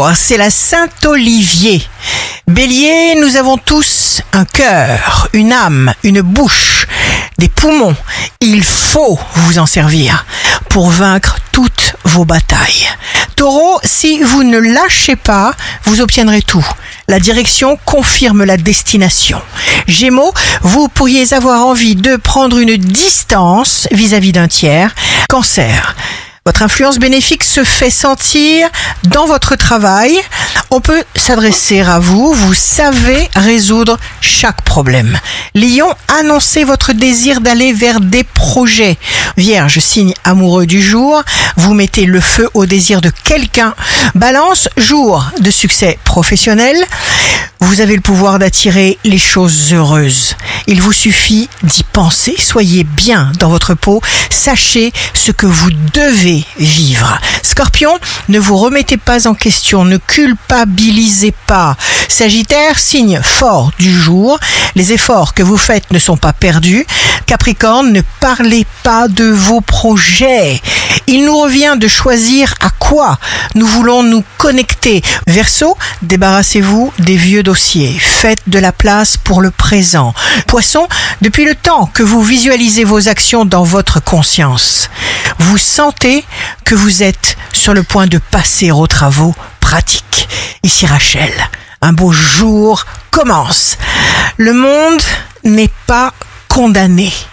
jour, c'est la Saint-Olivier. Bélier, nous avons tous un cœur, une âme, une bouche, des poumons. Il faut vous en servir pour vaincre toutes vos batailles. Taureau, si vous ne lâchez pas, vous obtiendrez tout. La direction confirme la destination. Gémeaux, vous pourriez avoir envie de prendre une distance vis-à-vis d'un tiers. Cancer, votre influence bénéfique se fait sentir dans votre travail. On peut s'adresser à vous, vous savez résoudre chaque problème. Lion, annoncez votre désir d'aller vers des projets. Vierge, signe amoureux du jour, vous mettez le feu au désir de quelqu'un. Balance, jour de succès professionnel. Vous avez le pouvoir d'attirer les choses heureuses. Il vous suffit d'y penser. Soyez bien dans votre peau. Sachez ce que vous devez vivre. Scorpion, ne vous remettez pas en question. Ne culpabilisez pas. Sagittaire, signe fort du jour. Les efforts que vous faites ne sont pas perdus. Capricorne, ne parlez pas de vos projets. Il nous revient de choisir à quoi nous voulons nous connecter. Verseau, débarrassez-vous des vieux dossiers. Faites de la place pour le présent. Poisson, depuis le temps que vous visualisez vos actions dans votre conscience, vous sentez que vous êtes sur le point de passer aux travaux pratiques. Ici Rachel, un beau jour commence. Le monde n'est pas condamné.